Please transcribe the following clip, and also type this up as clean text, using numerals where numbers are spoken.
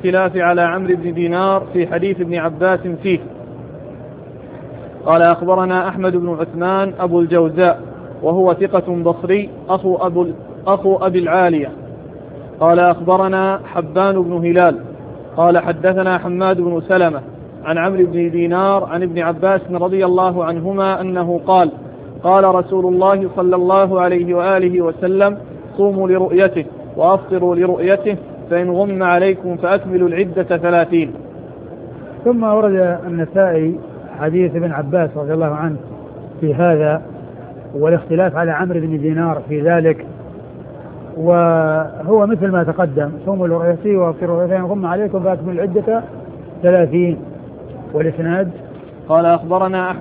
الاختلاف على عمرو بن دينار في حديث ابن عباس فيه. قال أخبرنا أحمد بن عثمان أبو الجوزاء وهو ثقة بصري أخو أبي العالية. قال أخبرنا حبان بن هلال قال حدثنا حماد بن سلمة عن عمرو بن دينار عن ابن عباس رضي الله عنهما أنه قال قال رسول الله صلى الله عليه وآله وسلم صوموا لرؤيته وأفطروا لرؤيته فإن غم عليكم فأكملوا العدة 30. ثم ورد النسائي حديث ابن عباس رضي الله عنه في هذا والاختلاف على عمرو بن دينار في ذلك، وهو مثل ما تقدم صوموا لرؤيته وأفطروا لرؤيته فإن غم عليكم فأكملوا العدة 30. والإسناد قال أخبرنا